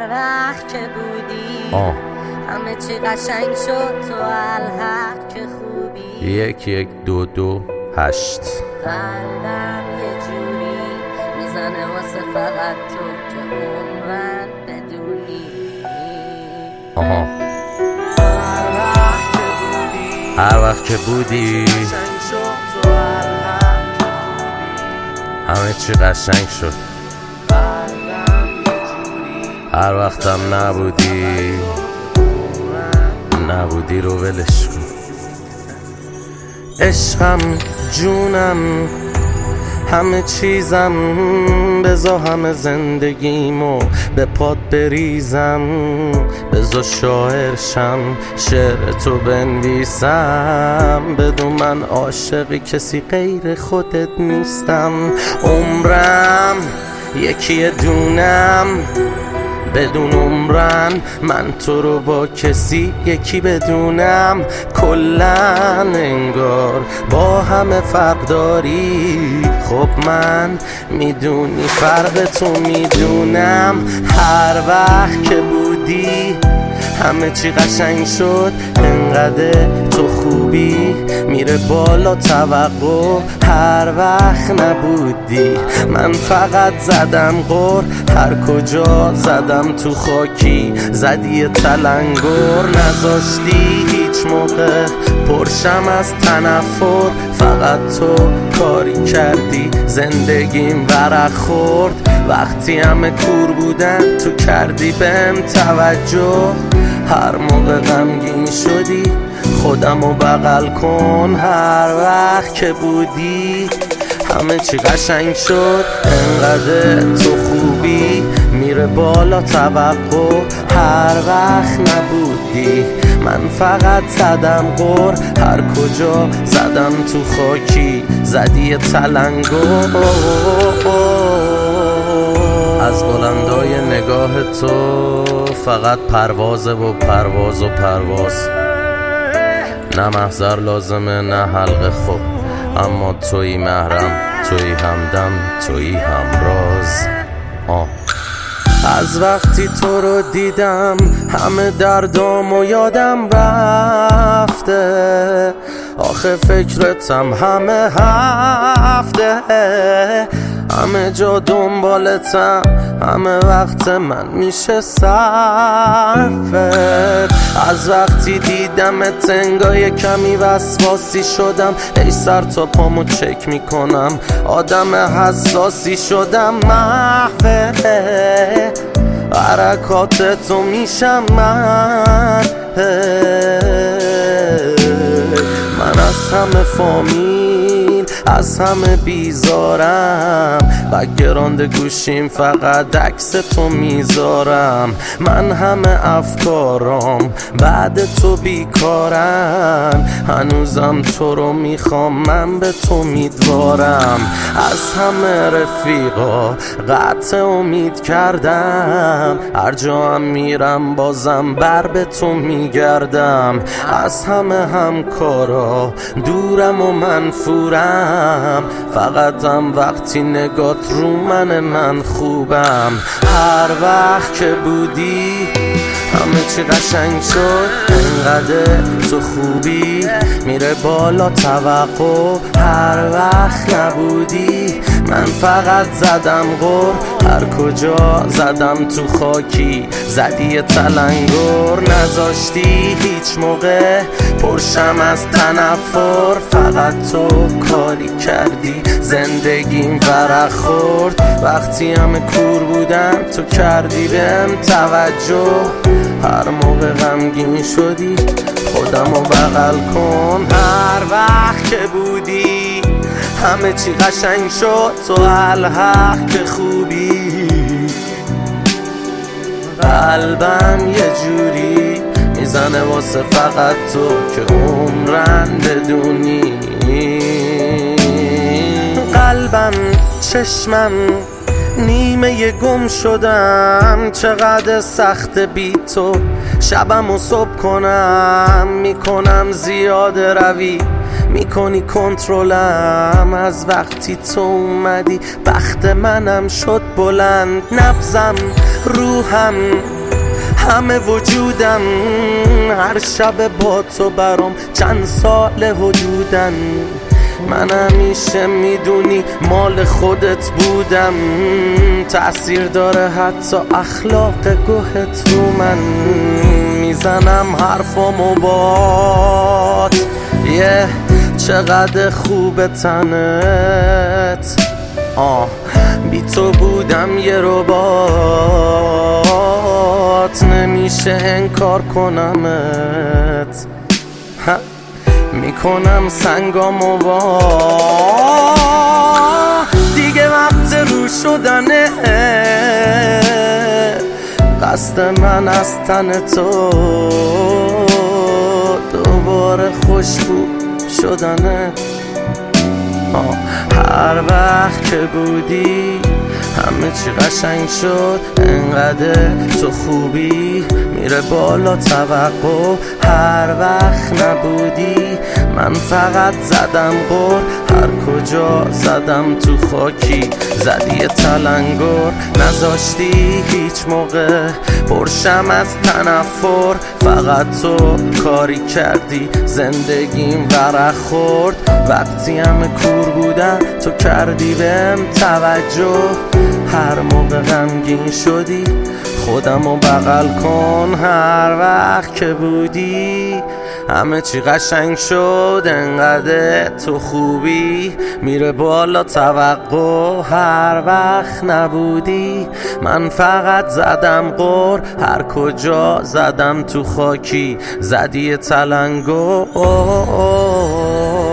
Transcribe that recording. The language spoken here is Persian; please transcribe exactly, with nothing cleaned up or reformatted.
هر وقت که بودی آه. همه چی قشنگ شد تو الحق که خوبی. یک یک دو دو هشت. قلبم یه جوری میزنه واسه فقط تو که عمرن بدونی. آها. هر وقت که بودی همه چی قشنگ شد. هر وقتم نبودی نبودی رو ولش کن. عشقم جونم همه چیزم، بزا همه زندگیمو به پات بریزم، بزا شاعرشم شعر تو بنویسم، بدون من عاشق کسی غیر خودت نیستم. عمرم یکی دونم بدون عمرن، من تو رو با کسی یکی بدونم. کلن انگار با همه فرق داری، خب من میدونی فرق تو میدونم. هر وقت که بودی همه چی قشنگ شد، انقدر تو خوبی میره بالا توقع. هر وقت نبودی من فقط زدم غر، هر کجا زدم تو خاکی زدی تلنگر. نذاشتی هیچ موقع پرشم از تنفر، فقط تو کاری کردی زندگیم ورق خورد. وقتی همه کور بودن تو کردی بهم توجه، هر موقع غمگین شدی خودمو بغل کن. هر وقت که بودی همه چی قشنگ شد، انقدر تو خوبی میره بالا توقع. هر وقت نبودی من فقط زدم غر، هر کجا زدم تو خاکی زدی تلنگر. از بلندای نگاه تو فقط پروازه و پرواز و پرواز، نه محضر لازمه نه حلقه خوب، اما تویی محرم، تویی همدم، تویی همراز. آه. از وقتی تو رو دیدم همه دردامو یادم رفته، آخه فکرتم همه هفته، همه جا دنبالتم، همه وقت من میشه صرفت. از وقتی دیدمت انگار کمی وسواسی شدم، ای سر تا پامو چک میکنم، آدم حساسی شدم. محوه حرکاتتو میشم من، من از همه فامیل از همه بیزارم، بک‌گراند گوشیم فقط عکس تو میذارم. من همه افکارام بعد تو بیکارن، هنوزم تو رو میخوام، من به تو امیدوارم. از همه رفیقا قطع امید کردم، هر جا هم میرم بازم بر به تو میگردم. از همه همکارا دورم و منفورم، فقط هم وقتی نگات رو من من خوبم. هر وقت که بودی همه چی قشنگ شد، انقدر تو خوبی میره بالا توقع. هر وقت نبودی من فقط زدم غر، هر کجا زدم تو خاکی زدی تلنگر. نذاشتی هیچ موقع پرشم از تنفر، فقط تو کاری کردی زندگیم ورق خورد. وقتی همه کور بودم تو کردی بهم توجه، هر موقع غمگین شدی خودمو بغل کن. هر وقت که بودی همه چی قشنگ شد، تو الحق که خوبی. قلبم یه جوری میزنه واسه فقط تو که عمرن بدونی. قلبم چشمم نیمه گم شدم، چقدر سخت بی تو شبم و صبح کنم، میکنم زیاده روی میکنی کنترلم از وقتی تو اومدی. بخت منم شد بلند، نبضم، روحم، همه وجودم هر شب با تو برام چند سال حدودن. من همیشه میدونی مال خودت بودم، تأثیر داره حتی اخلاق گوهت رو من. میزنم حرفامو بات، یه چقدر خوب تنت. آه بی تو بودم یه ربات، نمیشه انکار کنمت. میکنم سنگامو وا، دیگه وقت رو شدنه. قصد من از تن تو دوباره خوشبو شدنه. هر وقت که بودی همه چی قشنگ شد، انقدر تو خوبی میره بالا توقع. هر وقت نبودی من فقط زدم غر، هر کجا زدم تو خاکی زدی تلنگر. نذاشتی هیچ موقع پرشم از تنفر، فقط تو کاری کردی زندگیم ورق خورد. وقتی همه کور بودن تو کردی بهم توجه، هر موقع غمگین شدی خودمو بغل کن. هر وقت که بودی همه چی قشنگ شد، انقدر تو خوبی میره بالا توقع. هر وقت نبودی من فقط زدم غر، هر کجا زدم تو خاکی زدی تلنگر.